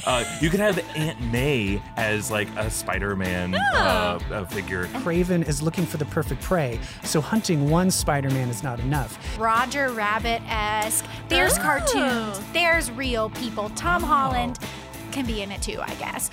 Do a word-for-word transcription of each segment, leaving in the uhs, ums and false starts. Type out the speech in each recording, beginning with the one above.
Uh, you could have Aunt May as like a Spider-Man Oh. uh, uh, figure. Craven is looking for the perfect prey, so hunting one Spider-Man is not enough. Roger Rabbit-esque. There's Oh. cartoons. There's real people. Tom Holland can be in it too, I guess.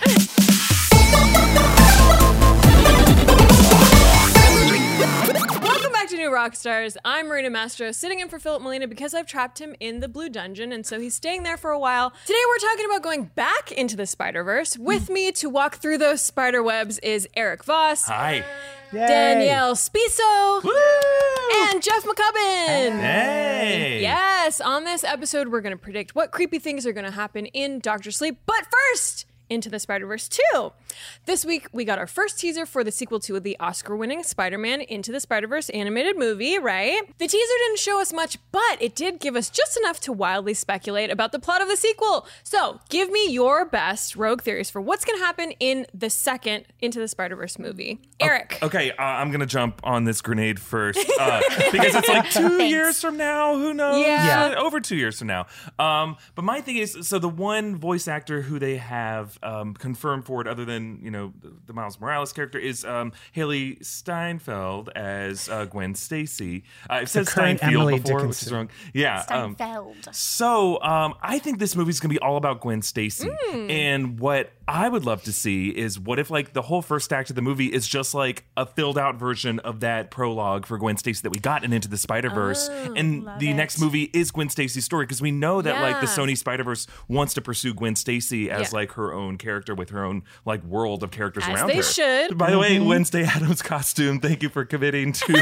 Welcome back to New Rockstars. I'm Marina Mastro, sitting in for Philip Molina because I've trapped him in the Blue Dungeon, and so he's staying there for a while. Today we're talking about going back into the Spider-Verse. With me to walk through those spider webs is Eric Voss, Hi. Yay. Danielle Spiso, Woo! and Jeff McCubbin. Hey. Yes, on this episode we're going to predict what creepy things are going to happen in Doctor Sleep. But first, Into the Spider-Verse two. This week, we got our first teaser for the sequel to the Oscar-winning Spider-Man Into the Spider-Verse animated movie, right? The teaser didn't show us much, but it did give us just enough to wildly speculate about the plot of the sequel. So, give me your best rogue theories for what's going to happen in the second Into the Spider-Verse movie. Eric. Okay, uh, I'm going to jump on this grenade first uh, because it's like two Thanks. years from now. Who knows? Yeah. Uh, over two years from now. Um, but my thing is, so the one voice actor who they have um, confirmed for it, other than, you know, the, the Miles Morales character, is um, Haley Steinfeld as uh, Gwen Stacy. Uh, it says current Steinfeld Emily before, which is Dickinson. wrong. Yeah. um, Steinfeld. So um, I think this movie's going to be all about Gwen Stacy. Mm. And what I would love to see is what if like the whole first act of the movie is just like a filled out version of that prologue for Gwen Stacy that we got in Into the Spider-Verse. Oh, and love the it. next movie is Gwen Stacy's story because we know that like the Yeah. Sony Spider-Verse wants to pursue Gwen Stacy as Yeah. like her own character with her own like world of characters As around they her. should. By the way, Wednesday Addams costume, thank you for committing to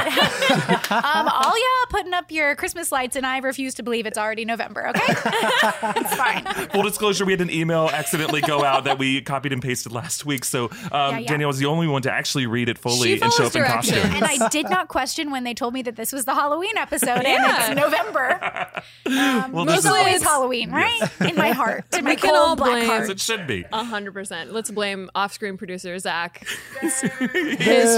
Um, all y'all putting up your Christmas lights, and I refuse to believe it's already November, okay? It's fine. Full disclosure, we had an email accidentally go out that we copied and pasted last week. So um, Yeah, yeah. Danielle was the only one to actually read it fully She and show follows up in directions. costume. And I did not question when they told me that this was the Halloween episode, Yeah. and it's November. Um, Well, it's this is- always Yes. Halloween, right? In my heart, in my We can cold all black blame- As heart. it should be. A hundred percent. Let's blame off-screen producer Zach. His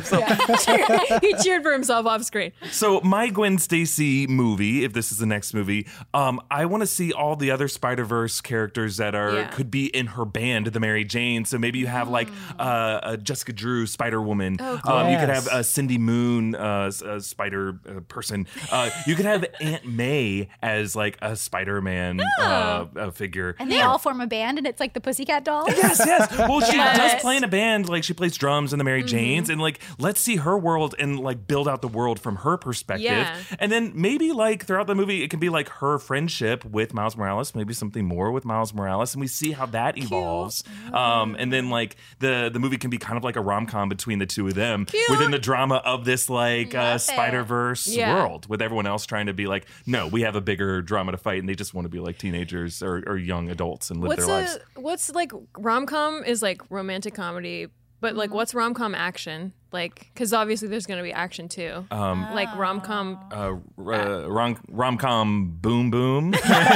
fault. He cheered for himself off-screen. So my Gwen Stacy movie, if this is the next movie, um, I want to see all the other Spider-Verse characters that are Yeah. could be in her band, the Mary Jane. So maybe you have like uh, a Jessica Drew Spider-Woman. Oh, cool. um, you could Yes. have a Cindy Moon uh, s- uh, Spider uh, person. Uh, you could have Aunt May as like a Spider-Man uh, uh, figure. And they all form a band, and it's like the Pussycat Dolls. Yes, yes. Well, she Yes. does play in a band. Like she plays drums in the Mary Janes, and like let's see her world and like build out the world from her perspective. Yeah. And then maybe like throughout the movie, it can be like her friendship with Miles Morales, maybe something more with Miles Morales, and we see how that evolves. Um, and then like the the movie can be kind of like a rom com between the two of them within the drama of this like uh, Love it. Spider Verse Yeah. world, with everyone else trying to be like, no, we have a bigger drama to fight, and they just want to be like teenagers or, or young adults and live What's their a lives. what's like rom com is like romantic comedy, but like what's rom com action? Like, because obviously there's going to be action too. Um, Like rom com. uh, uh, rom rom com boom boom.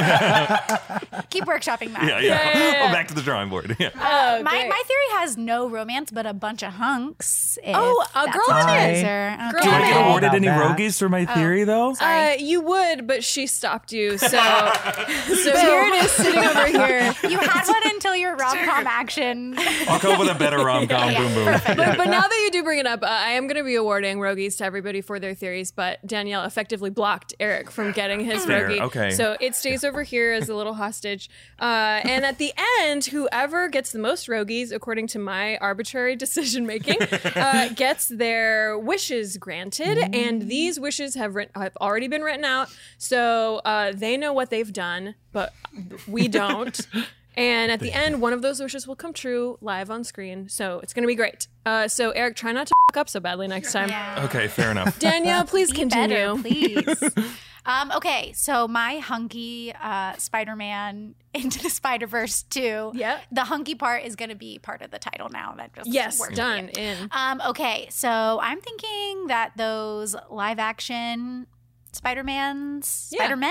Keep workshopping that. yeah, yeah. yeah, yeah. Oh, back to the drawing board. Yeah. Oh, My, great. my theory has no romance, but a bunch of hunks. if Oh, a that's girl a man. teaser. Girl Okay. Do I man. get awarded About any that. rogies for my theory though? Uh, you would, but she stopped you. So, so here it is sitting over here. You had one until your rom-com action. I'll come up with a better rom com Yeah, boom boom. But, but now that you do bring it up, uh, I am going to be awarding rogies to everybody for their theories, but Danielle effectively blocked Eric from getting his Fair, rogie. okay. So it stays over here as a little hostage. Uh, and at the end, whoever gets the most rogies, according to my arbitrary decision making, uh, gets their wishes granted. And these wishes have, writ- have already been written out. So uh, they know what they've done, but we don't. And at the end, one of those wishes will come true live on screen. So it's going to be great. Uh, so, Eric, try not to f- up so badly next time. Yeah. Okay, fair enough. Danielle, please Be continue. better, please. um, okay, so my hunky uh, Spider-Man Into the Spider-Verse two. Yeah. The hunky part is going to be part of the title now. That just Yes, worked. done. In. Um, okay, so I'm thinking that those live-action Spider-Mans, Yeah. Spider-Men?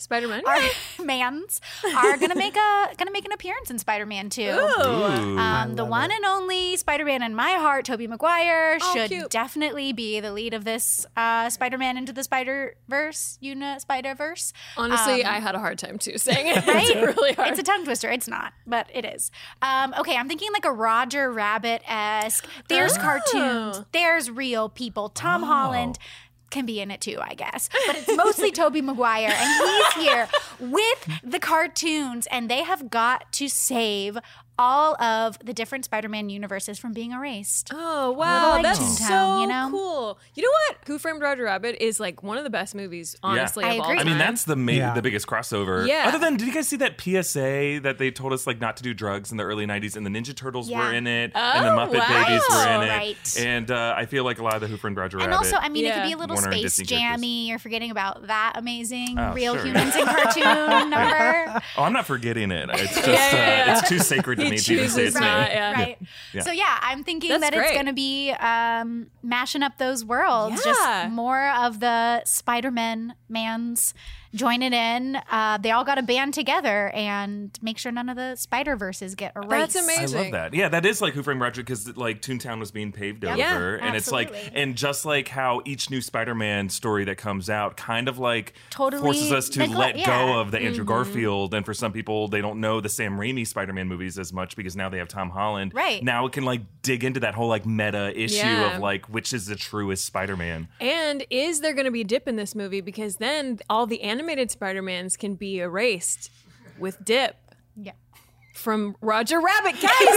Spider-Man. Our mans are gonna make a gonna make an appearance in Spider-Man two. Ooh. Um, the one and only Spider-Man in my heart, Tobey Maguire, Oh, should cute. definitely be the lead of this uh, Spider-Man Into the Spider-Verse, Uni Spider-Verse. Honestly, Um, I had a hard time too saying it. Right? It's really hard. It's a tongue twister. It's not, but it is. Um, okay, I'm thinking like a Roger Rabbit-esque. There's Oh. cartoons. There's real people. Tom Holland can be in it too, I guess. But it's mostly Tobey Maguire, and he's here with the cartoons, and they have got to save all of the different Spider-Man universes from being erased. Oh, wow. like That's Toontown, so you know? cool. You know what? Who Framed Roger Rabbit is like one of the best movies, honestly, I of all agree. I time. mean, that's the ma- Yeah. the biggest crossover. Yeah. Other than, did you guys see that P S A that they told us like not to do drugs in the early nineties, and the Ninja Turtles Yeah. were in it, and the Oh, Muppet wow. Babies were in it, Right. and uh, I feel like a lot of the Who Framed Roger And Rabbit. also, I mean, it Yeah. could be a little Warner and space Disney characters. jammy. You're forgetting about that amazing Oh, real sure. humans in cartoon number. oh, I'm not forgetting it. It's just Yeah, yeah, yeah. Uh, it's too sacred to He me to even say chooses its name. not, yeah. Right. Yeah. So yeah, I'm thinking That's that great. it's going to be um, mashing up those worlds. Yeah. Just more of the Spider-Man mans joining in. Uh, they all got to band together and make sure none of the Spider-Verses get erased. That's amazing. I love that. Yeah, that is like Who Framed Roger because like Toontown was being paved Yep. Yeah, over, and it's like, absolutely. and just like how each new Spider-Man story that comes out kind of like Totally forces us to neglect- let yeah. go of the Andrew Mm-hmm. Garfield, and for some people they don't know the Sam Raimi Spider-Man movies as much because now they have Tom Holland. Right. Now it can like dig into that whole like meta issue Yeah. of like which is the truest Spider-Man. And is there going to be dip in this movie? Because then all the animated Spider-Mans can be erased with dip Yeah. from Roger Rabbit. Guys, get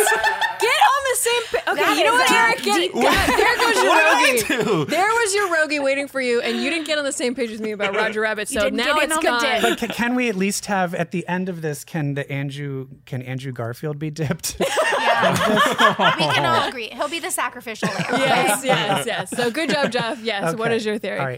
on the same page. Okay, That you know is what, deep, Eric? Get, deep God, there goes your What did I rogie. do? There was your rogie waiting for you, and you didn't get on the same page with me about Roger Rabbit. So didn't now get in it's on the gone. dip. But can, can we at least have at the end of this? Can the Andrew can Andrew Garfield be dipped? Yeah. We can all agree. He'll be the sacrificial lamb. okay? Yes, yes, yes. So good job, Jeff. Yes. What Okay. is your theory? All right.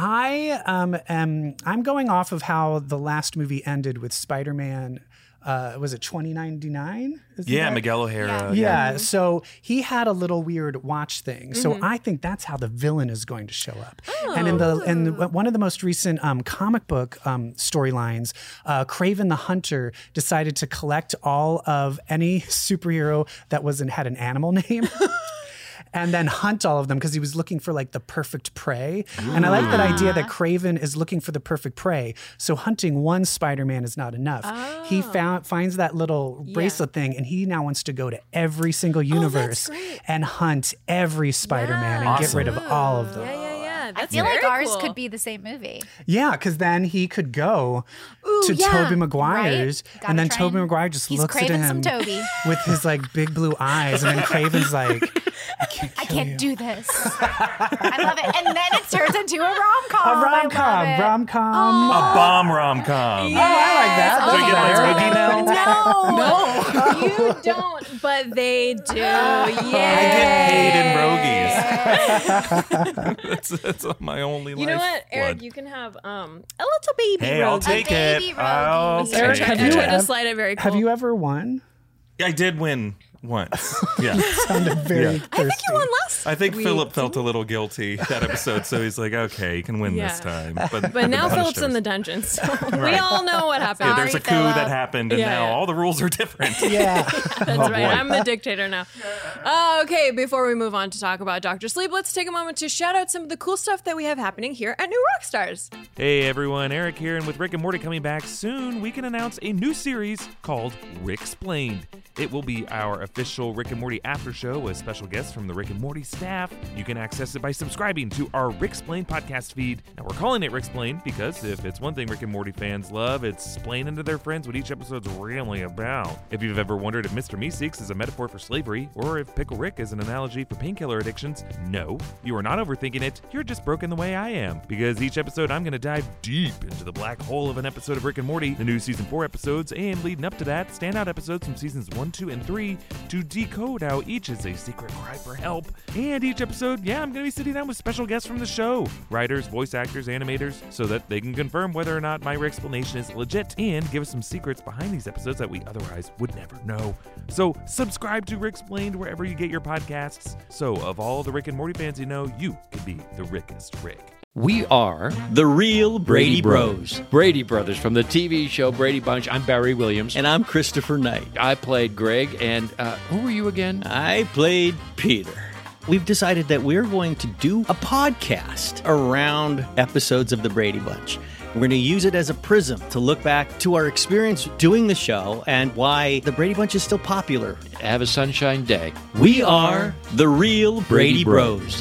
I um am I'm going off of how the last movie ended with Spider-Man. Uh, was it twenty ninety-nine? Yeah, Miguel O'Hara. Yeah, so he had a little weird watch thing. So Mm-hmm. I think that's how the villain is going to show up. And in the in the, one of the most recent um, comic book um, storylines, uh, Kraven the Hunter decided to collect all of any superhero that was in, had an animal name. And then hunt all of them because he was looking for like the perfect prey. And I like that idea that Kraven is looking for the perfect prey. So hunting one Spider-Man is not enough. He found finds that little bracelet thing, and he now wants to go to every single universe great. and hunt every Spider-Man and get Awesome. rid of all of them. Yeah, yeah, yeah. I That's feel like very ours cool. could be the same movie. Yeah, because then he could go Ooh, to yeah. Tobey Maguire's, Right? Gotta and then try Tobey and- Maguire just He's looks at craving him some Tobey. with his like big blue eyes, and then Kraven's like, "I can't I kill can't you." do this. I love it. And then it turns into a rom-com. A rom com, I love it. rom com. A bomb rom com. Oh, I like that. Do we get That's like better. Boogie now? No, you don't, but they do. Yeah, I get paid in rogies. that's, that's my only You know what, lifeblood. Eric? You can have um a little baby. Hey, I'll rogie. take baby it. I'll rogie. take Eric, it. have I you tried to ev- slide it very cool. Have you ever won? I did win once. Yeah. Sounded very Yeah. thirsty. I think you won last. I think week. Philip felt a little guilty that episode, so he's like, "Okay, you can win this Yeah. time." But, But now the Philip's punished in the us. dungeon, so we all know what happened. Yeah, there's a coup Sorry, Philip. that happened, and Yeah, now yeah. all the rules are different. Yeah. That's Oh, right. boy. I'm the dictator now. Uh, okay, before we move on to talk about Doctor Sleep, let's take a moment to shout out some of the cool stuff that we have happening here at New Rockstars. Hey everyone, Eric here, and with Rick and Morty coming back soon, we can announce a new series called Rick-Splained. It will be our official Rick and Morty after show with special guests from the Rick and Morty staff. You can access it by subscribing to our Rick-Splained podcast feed. Now we're calling it Rick-Splained because if it's one thing Rick and Morty fans love, it's explaining to their friends what each episode's really about. If you've ever wondered if Mister Meeseeks is a metaphor for slavery, or if Pickle Rick is an analogy for painkiller addictions, no, you are not overthinking it. You're just broken the way I am. Because each episode, I'm going to dive deep into the black hole of an episode of Rick and Morty, the new season four episodes, and leading up to that, standout episodes from seasons one, two, and three to decode how each is a secret cry for help. And each episode, yeah, I'm going to be sitting down with special guests from the show, writers, voice actors, animators, so that they can confirm whether or not my explanation is legit and give us some secrets behind these episodes that we otherwise would never know. So subscribe to Rick Explained wherever you get your podcasts. So of all the Rick and Morty fans you know, you could be the Rickest Rick. We are the real Brady Bros. Brady Brothers from the T V show Brady Bunch. I'm Barry Williams. And I'm Christopher Knight. I played Greg. And uh, who were you again? I played Peter. We've decided that we're going to do a podcast around episodes of the Brady Bunch. We're going to use it as a prism to look back to our experience doing the show and why the Brady Bunch is still popular. Have a sunshine day. We are the real Brady Bros.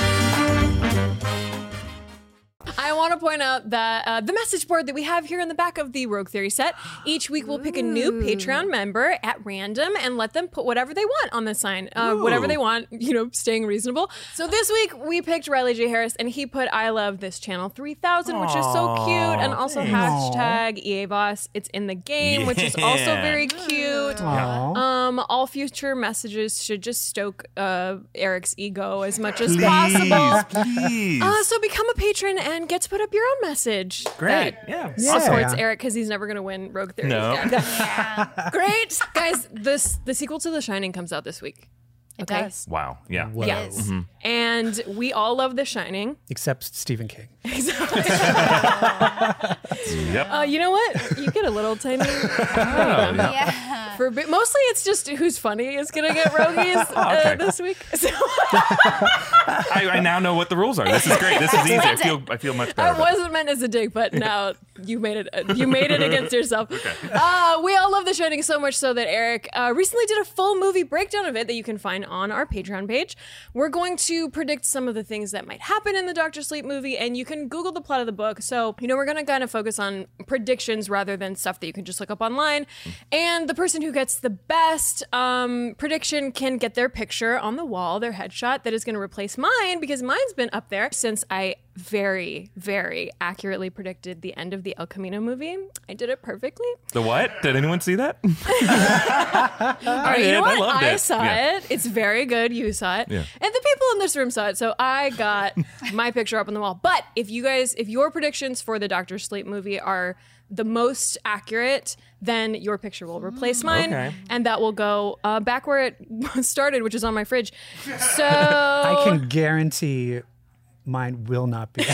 I want to point out that uh, the message board that we have here in the back of the Rogue Theory set, each week we'll pick a new Patreon member at random and let them put whatever they want on the sign. Uh, whatever they want, you know, staying reasonable. So this week we picked Riley J. Harris and he put I love this channel three thousand, which is so cute. And also hashtag E A Boss. It's in the game, which is also very cute. Aw. Um, all future messages should just stoke uh, Eric's ego as much as possible. Please. Uh, so become a patron and get to put up your own message. Great. That Yeah. Yeah. supports Eric because he's never going to win Rogue Theory. No. Yeah. Great. Guys, this the sequel to The Shining comes out this week. It Okay. does. Wow. Yeah. Whoa. Yes. And we all love The Shining. Except Stephen King. Yep. Uh, you know what? You get a little tiny. Yeah. For bi- mostly, it's just who's funny is going to get Rogies uh, okay. this week. So I, I now know what the rules are. This is great. This is easy. I feel I feel much better. I about it. wasn't meant as a dig, but now you made it. Uh, you made it against yourself. Uh, we all love The Shining so much so that Eric uh, recently did a full movie breakdown of it that you can find on our Patreon page. We're going to predict some of the things that might happen in the Doctor Sleep movie, and you can Google the plot of the book. So you know we're going to kind of focus on predictions rather than stuff that you can just look up online. And the person who gets the best um, prediction can get their picture on the wall, their headshot that is going to replace mine because mine's been up there since I very, very accurately predicted the end of the El Camino movie. I did it perfectly. The what? Did anyone see that? All right, you did. know I what? loved I it. saw Yeah. it. It's very good. You saw it. Yeah. And the people in this room saw it. So I got my picture up on the wall. But if you guys, if your predictions for the Doctor Sleep movie are the most accurate, then your picture will replace mine. Okay. And that will go uh, back where it started, which is on my fridge. So I can guarantee mine will not be. But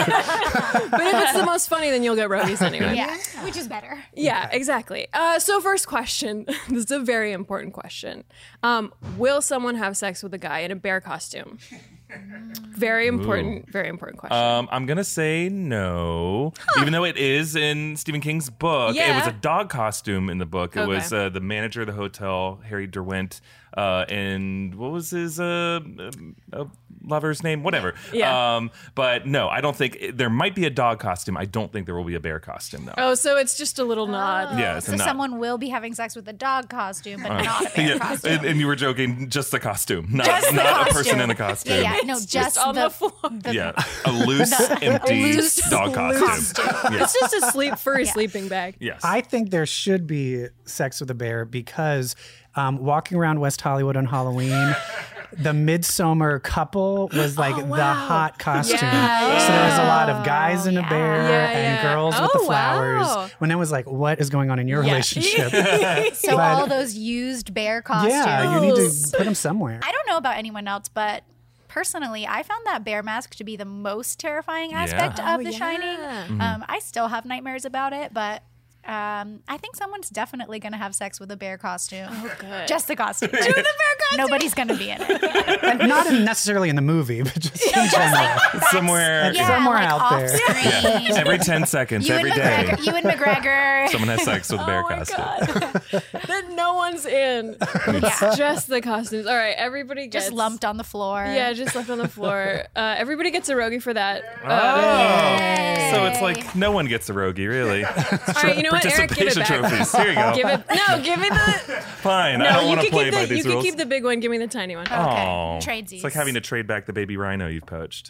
if it's the most funny, then you'll get Rogies anyway. Yeah. Which is better. Yeah, exactly. Uh, so first question. This is a very important question. Um, will someone have sex with a guy in a bear costume? Very important, very important question. Um, I'm gonna say no, even though it is in Stephen King's book. It Yeah. was a dog costume in the book. It Okay. was uh, the manager of the hotel, Harry Derwent, uh, and what was his uh, uh, lover's name? Whatever. Yeah. Um, but no, I don't think there might be a dog costume. I don't think there will be a bear costume though. oh, so it's just a little nod. Yeah, it's So a nod. someone will be having sex with a dog costume, but not a bear Yeah, costume. and, and you were joking, just the costume, not, Just the not a costume. person in a costume. Yeah, yeah. No, It's just, just on the floor. Yeah, a loose, empty loose dog costume. Yeah. It's just a sleep furry sleeping bag. Yes. I think there should be sex with a bear because um, walking around West Hollywood on Halloween, the Midsommar couple was like the hot costume. Yeah. So there was a lot of guys in a Yeah. bear Yeah, and yeah. girls with Oh, the flowers. wow. When I was like, what is going on in your Yeah. relationship? So But- all those used bear costumes. yeah, you need to put them somewhere. I don't know about anyone else, but personally, I found that bear mask to be the most terrifying aspect Oh, of The yeah. Shining. Mm-hmm. Um, I still have nightmares about it, but um, I think someone's definitely going to have sex with a bear costume. Oh, good. Just the costume. Just the bear costume. Nobody's going to be in it. And not in necessarily in the movie, but just in general. Somewhere, Yeah, somewhere like out off there. screen. every ten seconds, You every and day, McGregor. You and McGregor. someone has sex with a bear Oh my costume. God. That no one's in. It's just the costumes. All right, everybody gets just lumped on the floor. Yeah, just left on the floor. Uh, everybody gets a Rogie for that. Uh, Oh, so it's like no one gets a Rogie, really. all right, you know what, Eric, give it Participation back. trophies. Here you go. Give it. No, give me the. Fine. I No, don't you want can to play keep by the. You these can rules. keep the big one. Give me the tiny one. Okay. Aw. Tradesies. It's like having to trade back the baby rhino you've poached.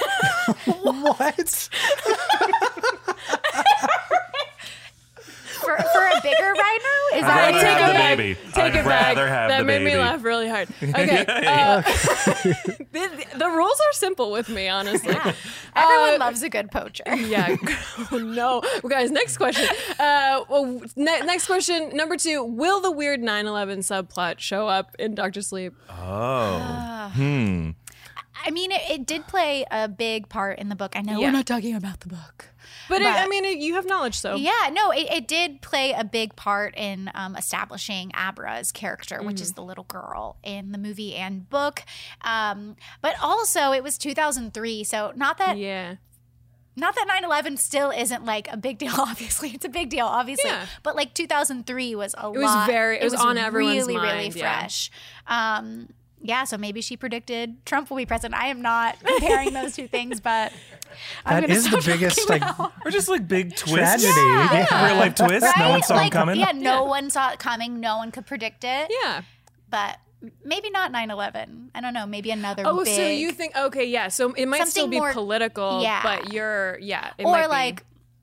What? for, for a bigger rhino? Is I'd that rather take have it the back. baby. Take I'd it back. rather have that the made baby. me laugh really hard. Okay. uh, the, the rules are simple with me, honestly. Yeah. Everyone Uh, loves a good poacher. Yeah. Oh, no. Well, guys, next question. Uh, well, ne- next question, number two. Will the weird nine eleven subplot show up in Doctor Sleep? Oh. Hmm. I mean, it, it did play a big part in the book. I know Yeah. we're not talking about the book. But, it, But- I mean, it, you have knowledge, so. Yeah, no, it, it did play a big part in um, establishing Abra's character, which Mm-hmm. is the little girl in the movie and book. Um, but also, it was two thousand three, so not that Yeah. not that nine eleven still isn't like a big deal. Obviously, it's a big deal, obviously. Yeah. But like two thousand three was a lot. It was very- it was on everyone's really, really mind, yeah. fresh. Um, yeah, so maybe she predicted Trump will be president. I am not comparing those two things, but I'm That gonna is the stop biggest talking like now. Or just like big twists. tragedy. Yeah. Yeah. Real life twists. No one saw like, them coming. Yeah, no one saw it coming. No one could predict it. Yeah. But maybe not nine eleven. I don't know. Maybe another Oh, big. so you think, okay, yeah. So it might still Something be more- political, yeah. but you're, yeah. It or might be. like,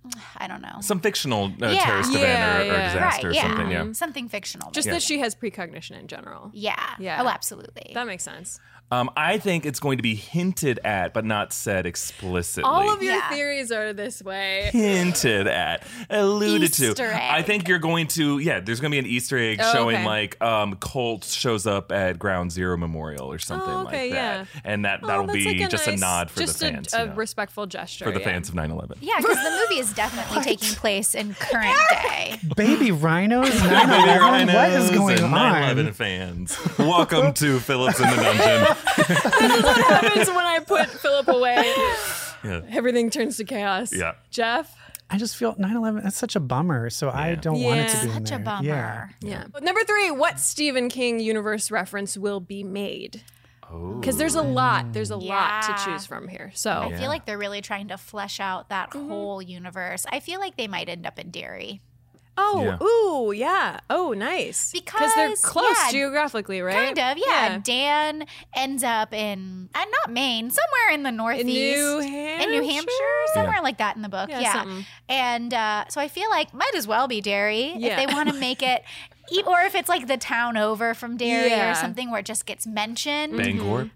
I don't know. Some fictional uh, Yeah. terrorist Yeah, event or, or yeah. disaster right, or yeah. something. Yeah. Something fictional. just maybe. that she has precognition in general. Yeah. Yeah. Oh, absolutely. That makes sense. Um, I think it's going to be hinted at, but not said explicitly. All of your Yeah. theories are this way. hinted at, alluded Easter to. egg. I think you're going to, yeah, there's going to be an Easter egg Oh, showing okay. like um, Colt shows up at Ground Zero Memorial or something Oh, okay, like that. yeah. And that, Oh, that'll that's be like just nice- a nod for just the a- fans. A, you know, respectful gesture. for the yeah. fans of nine eleven. yeah, because the movie is definitely taking place in current day. Baby rhinos, nine eleven. What is going on? nine eleven fans. Welcome to Phillips in the Dungeon. This is what happens when I put Philip away. Yeah. Everything turns to chaos. Yeah. Jeff? I just feel nine eleven, that's such a bummer. So I Yeah. don't want it to Yeah. be in Such a there. bummer. Yeah. Yeah. Number three, what Stephen King universe reference will be made? Because there's a lot. There's a lot to Yeah. choose from here. So I feel like they're really trying to flesh out that whole universe. I feel like they might end up in Derry. Oh, Yeah. ooh, yeah. Oh, nice. they're Because, close yeah, geographically, right? Kind of, yeah. Dan ends up in, uh, not Maine, somewhere in the Northeast. New In New Hampshire, Hampshire? somewhere like that in the book. Yeah, Yeah. something. And uh, so I feel like might as well be Derry Yeah. if they want to make it, e- or if it's like the town over from Derry Yeah. or something where it just gets mentioned. Bangor.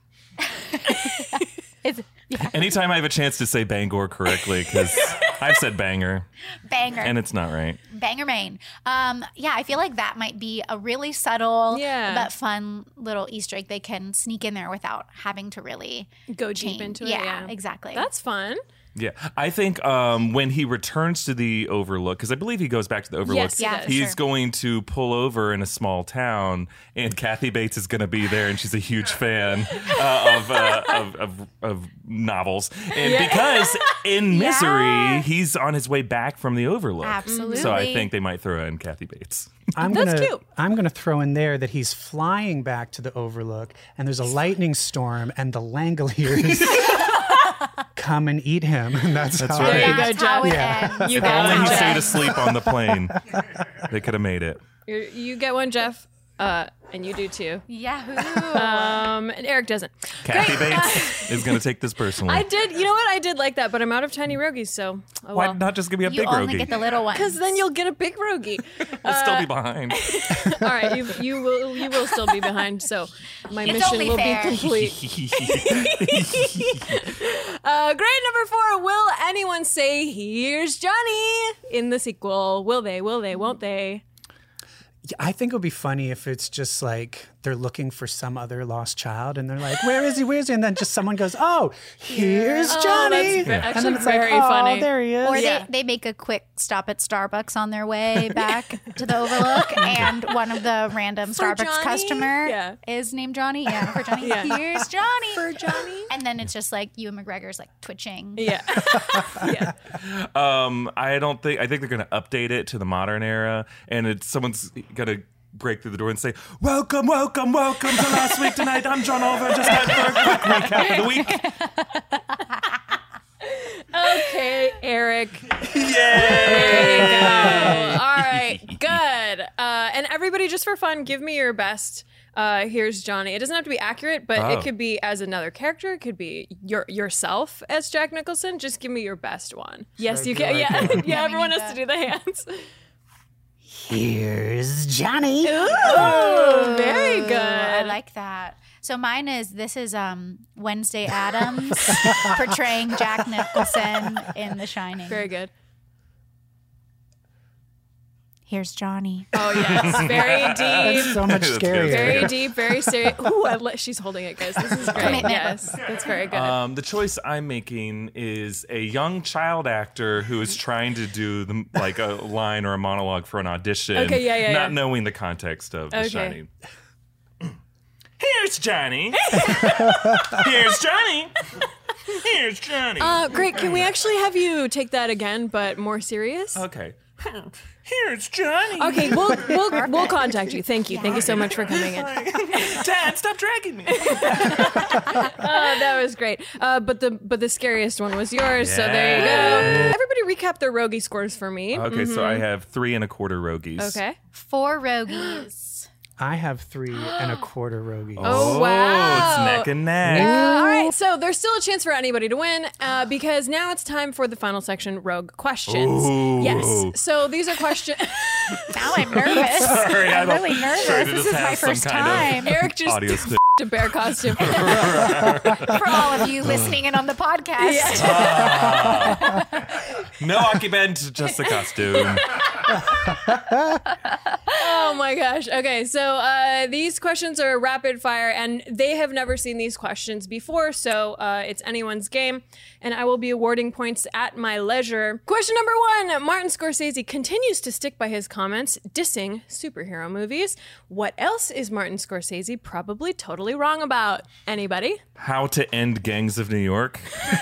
It's yeah, Anytime I have a chance to say Bangor correctly, because I've said banger banger. and it's not right. Banger Maine. Um, yeah, I feel like that might be a really subtle Yeah. but fun little Easter egg they can sneak in there without having to really Go deep change. into it. Yeah, Yeah, exactly. That's fun. Yeah, I think um, when he returns to the Overlook, because I believe he goes back to the Overlook, Yes, he Yeah, does. for he's sure. going to pull over in a small town, and Kathy Bates is going to be there, and she's a huge fan uh, of, uh, of, of of novels, and because in Misery, Yeah. he's on his way back from the Overlook. Absolutely. So I think they might throw in Kathy Bates. I'm That's gonna, cute. I'm gonna throw in there that he's flying back to the Overlook, and there's a lightning storm, and the Langoliers come and eat him. And that's, That's how right. it- There you go, That's how it Jeff. ends. You If got only it, he Jeff. stayed asleep on the plane, they could have made it. You're, you get one, Jeff, uh, and you do too. Yahoo. Um, and Eric doesn't. Kathy Bates is going to take this personally. I did. You know what? I did like that, but I'm out of tiny rogies, so oh Why well. not just give me a you big only rogie? get the little ones. Because then you'll get a big rogie. We'll still be behind. All right, you you will you will still be behind. So my It's mission only will fair. be complete. Uh, grade number four. Will anyone say "Here's Johnny" in the sequel? Will they? Will they? Won't they? I think it would be funny if it's just like they're looking for some other lost child, and they're like, "Where is he? Where is he?" And then just someone goes, "Oh, here's Oh, Johnny!" that's ve- And actually then it's very like, "Oh, funny. there he is." Or Yeah. they, they make a quick stop at Starbucks on their way back to the Overlook, and one of the random For Starbucks Johnny? Yeah. Yeah. is named Johnny. Yeah, for Johnny. Yeah. Here's Johnny. For Johnny. And then it's just like Ewan McGregor's like twitching. Yeah. yeah. Um, I don't think. I think they're going to update it to the modern era, and it's someone's going to break through the door and say, "Welcome, welcome, welcome to Last Week Tonight. I'm John Oliver. Just time for a quick recap of the week." Okay, Eric. Yay! There you go. All right, good. Uh, and everybody, just for fun, give me your best. Uh, here's Johnny. It doesn't have to be accurate, but Oh. it could be as another character. It could be your yourself as Jack Nicholson. Just give me your best one. Yes, you can. Yeah, yeah. Everyone need has to that. do the hands. Here's Johnny. Oh, very good. I like that. So mine is this is um, Wednesday Addams portraying Jack Nicholson in The Shining. Very good. Here's Johnny. Oh yes, very deep. That's so much That's scarier. good. Very deep, very serious. Ooh, I li- she's holding it, guys. This is great. Commitment. Yes, that's very good. Um, the choice I'm making is a young child actor who is trying to do the, like a line or a monologue for an audition, Okay, yeah, yeah, not yeah. knowing the context of The Okay. Shining. Here's Johnny. Here's Johnny. Here's Johnny. Uh, great. Can we actually have you take that again, but more serious? okay. Here's Johnny. Okay, we'll we'll we'll contact you. Thank you. Thank you so much for coming in. Dad, stop dragging me. Uh, that was great. Uh, but the but the scariest one was yours. So there you go. Everybody recap their Rogie scores for me. Okay, so I have three and a quarter Rogies. Okay. Four Rogies. I have three and a quarter Rogies. Oh, wow. It's neck and neck. Uh, all right, so there's still a chance for anybody to win uh, because now it's time for the final section, Rogue Questions. Ooh. Yes. So these are questions. Now I'm nervous. Sorry, I I'm don't- really nervous. sorry to This just is my have some first kind of time. Eric just Audio stick. a bear costume. For all of you listening in on the podcast. No occupant, just the costume. Oh my gosh. Okay, so uh, these questions are rapid fire, and they have never seen these questions before, so uh, it's anyone's game, and I will be awarding points at my leisure. Question number one. Martin Scorsese continues to stick by his comments, dissing superhero movies. What else is Martin Scorsese probably totally wrong about? Anybody? How to End Gangs of New York.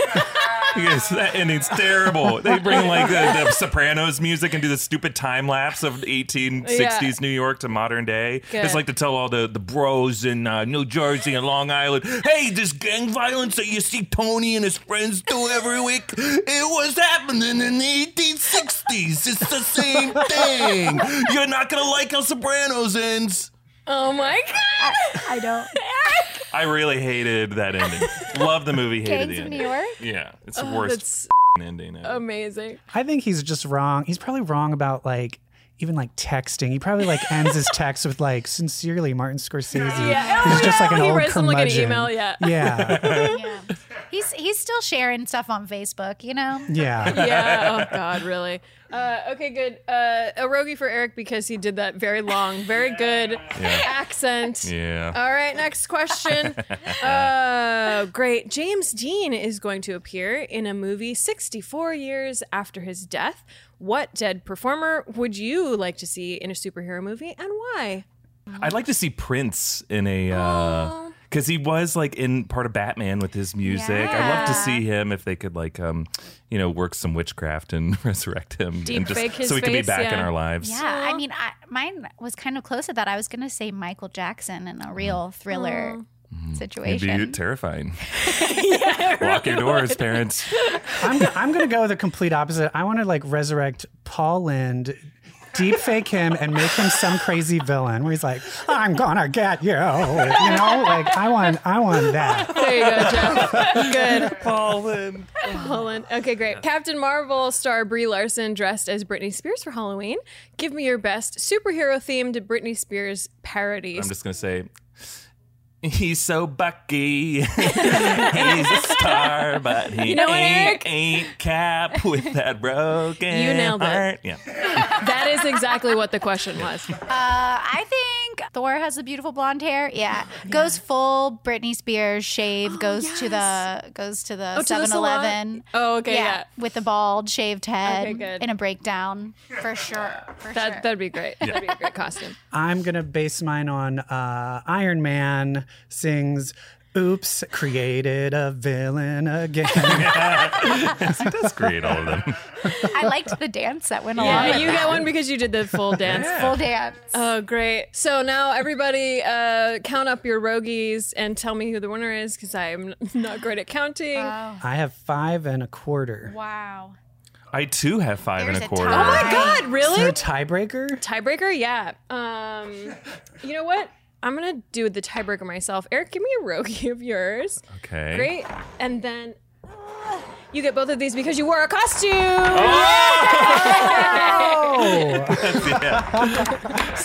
Yes, that ending's terrible. They bring like the, the Sopranos music and do the stupid time lapse of eighteen sixties New York to modern day. Good. It's like to tell all the, the bros in uh, New Jersey and Long Island, hey, this gang violence that you see Tony and his friends do every week, it was happening in the eighteen sixties. It's the same thing. You're not going to like how Sopranos ends. Oh my god. I don't. I really hated that ending. Love the movie, hated Gangs the of ending. New York? Yeah, it's the Oh, worst that's ending ever. amazing. I think he's just wrong. He's probably wrong about like even like texting. He probably like ends his text with like "Sincerely, Martin Scorsese." Yeah. He's Oh, just like yeah. an He old writes them like an curmudgeon. email, yeah. Yeah. Yeah. He's he's still sharing stuff on Facebook, you know? Yeah. Yeah. Oh God, really? Uh, okay, good. Uh, a Rogie for Eric because he did that very long, very good accent. Yeah. All right, next question. Uh, great. James Dean is going to appear in a movie sixty-four years after his death. What dead performer would you like to see in a superhero movie, and why? I'd like to see Prince in a uh because he was like in part of Batman with his music. I'd love to Yeah. see him if they could like um you know work some witchcraft and resurrect him Deep and just fake his so he could be face, back in yeah. our lives. Yeah, I mean, I, mine was kind of close to that. I was going to say Michael Jackson in a real thriller It'd situation. be terrifying. Lock your doors, parents. I'm, go- I'm going to go with the complete opposite. I want to like resurrect Paul Lind, deep fake him, and make him some crazy villain where he's like, "I'm gonna get you," you know? Like I want, I want that. There you go, Jeff. Good. Paulin. Holland. Okay, great. Captain Marvel star Brie Larson dressed as Britney Spears for Halloween. Give me your best superhero-themed Britney Spears parodies. I'm just gonna say he's so Bucky. He's a star, but he You know what, ain't, Eric? ain't Cap with that broken You nailed it. heart. Yeah. That is exactly what the question was. Uh, I think Thor has the beautiful blonde hair. Yeah, goes full Britney Spears shave. goes to the goes to the Oh, to the Seven Eleven. Oh, okay, yeah. with the bald shaved head Okay, good. in a breakdown for sure. For That sure. that'd be great. That'd be a great costume. I'm gonna base mine on uh, Iron Man sings. Oops, created a villain again. He does create all of them. I liked the dance that went along. Yeah, with you that. get one because you did the full dance. Full dance. Oh, great. So now everybody uh, count up your Rogies and tell me who the winner is because I'm not great at counting. Oh, I have five and a quarter. wow. I too have five There's and a a quarter. tie. Oh my God, Is really? there a tiebreaker? Tiebreaker? Yeah. Um, you know what? I'm going to do the tiebreaker myself. Eric, give me a Rogie of yours. Okay. Great. And then uh, you get both of these because you wore a costume. Oh!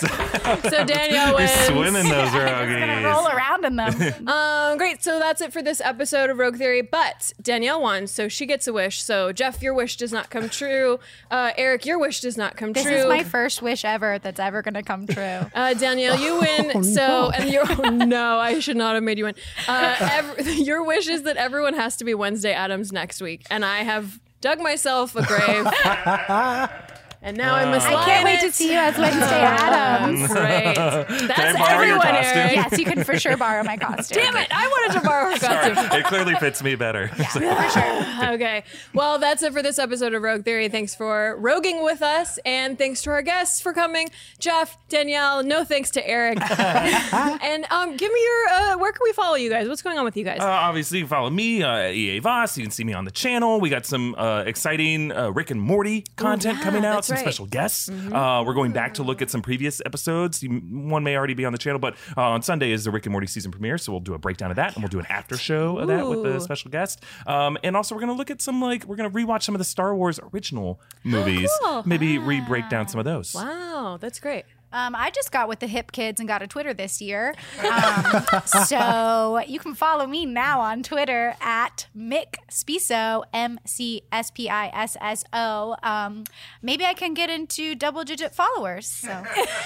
So Danielle We wins. swim in those Gonna roll rogues. around in them. Um, great. So that's it for this episode of Rogue Theory. But Danielle won, so she gets a wish. So Jeff, your wish does not come true. Uh, Eric, your wish does not come This true. is my first wish ever that's ever gonna come true. Uh, Danielle, you win. Oh, so, no. and your oh, no, I should not have made you win. Uh, ev- your wish is that everyone has to be Wednesday Addams next week, and I have dug myself a grave. And now I must. I can't wait to see you as Wednesday Adams. Great. Can That's I borrow your everyone, costume? Eric. Yes, you can for sure borrow my costume. Damn it! I wanted to borrow her Sorry, costume. it clearly fits me better. Okay. Well, that's it for this episode of Rogue Theory. Thanks for roguing with us, and thanks to our guests for coming, Jeff, Danielle. No thanks to Eric. And um, give me your. Uh, where can we follow you guys? What's going on with you guys? Uh, obviously, you can follow me, uh, E A Voss. You can see me on the channel. We got some uh, exciting uh, Rick and Morty content yeah, coming out, that's some right. special guests. Uh, we're going back to look at some previous episodes. You, one may already be on the channel, but uh, on Sunday is the Rick and Morty season premiere, so we'll do a breakdown of that, and we'll do an after show of that with the Ooh. special guest. Um, and also, we're going to look at some, like, we're going to rewatch some of the Star Wars original movies. cool. Maybe re-break down some of those. Wow, that's great. Um, I just got with the hip kids and got a Twitter this year. Um, so you can follow me now on Twitter at Mick Spisso, M C S P I S S O. Um, maybe I can get into double digit followers. So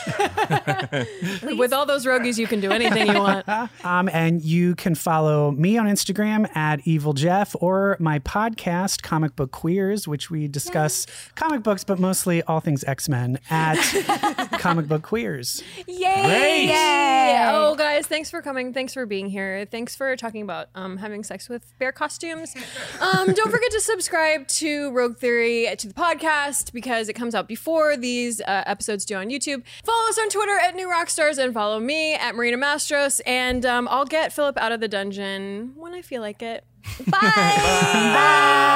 With all those rogues, you can do anything you want. Um, and you can follow me on Instagram at Evil Jeff or my podcast, Comic Book Queers, which we discuss comic books, but mostly all things X-Men at Comic Book Queers. Yay! Great. Yay! Oh, guys, thanks for coming. Thanks for being here. Thanks for talking about um, having sex with bear costumes. Um, don't forget to subscribe to Rogue Theory, to the podcast, because it comes out before these uh, episodes do on YouTube. Follow us on Twitter at New Rockstars and follow me at Marina Mastros. And um, I'll get Philip out of the dungeon when I feel like it. Bye! Bye!